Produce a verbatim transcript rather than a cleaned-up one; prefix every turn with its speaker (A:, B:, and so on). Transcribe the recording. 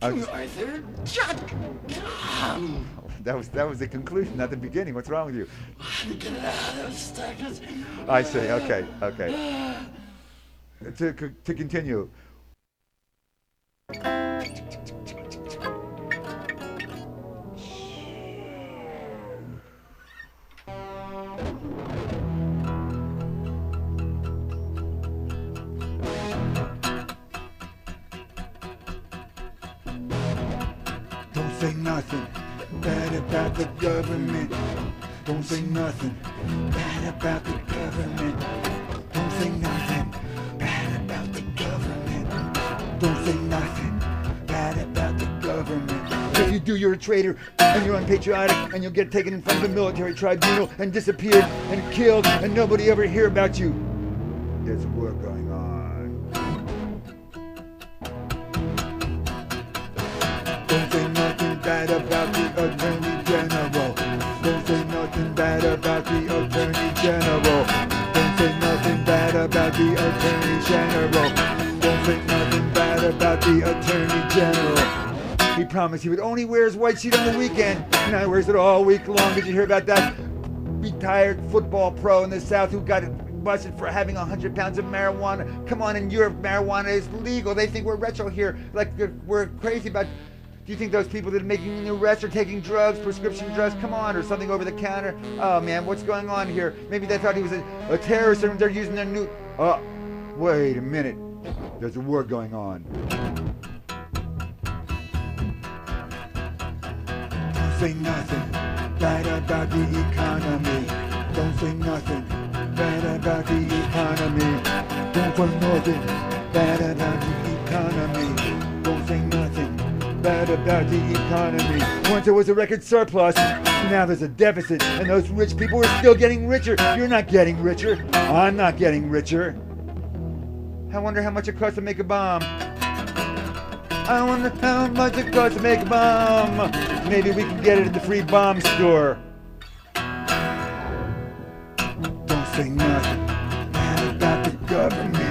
A: Arthur dot com.
B: That was that was the conclusion, not the beginning. What's wrong with you?
A: Get out of Starkers.
B: I see. Okay. Okay. To to continue.
C: Don't say nothing bad about the government. Don't say nothing bad about the government. Don't say nothing bad about the government. Don't say nothing bad about the government.
B: If you do, you're a traitor and you're unpatriotic and you'll get taken in front of the military tribunal and disappeared and killed and nobody ever hear about you. There's war going on.
C: Don't say nothing bad about the Attorney General. Don't say nothing bad about the Attorney General. Don't say nothing bad about the Attorney General. Don't say nothing bad about the Attorney General.
B: He promised he would only wear his white suit on the weekend. Now he wears it all week long. Did you hear about that retired football pro in the South who got busted for having one hundred pounds of marijuana? Come on, in Europe, marijuana is legal. They think we're retro here, like we're crazy about... Do you think those people that are making new arrests are taking drugs, prescription drugs? Come on, or something over the counter? Oh man, what's going on here? Maybe they thought he was a, a terrorist and they're using their new... Oh, wait a minute. There's a war going on.
C: Don't say nothing bad about the economy. Don't say nothing bad about the economy. Don't say nothing bad about the economy. Don't say nothing bad about the economy.
B: Once there was a record surplus, now there's a deficit, and those rich people are still getting richer. You're not getting richer. I'm not getting richer. I wonder how much it costs to make a bomb. I wonder how much it costs to make a bomb. Maybe we can get it at the free bomb store.
C: Don't say nothing bad about the government.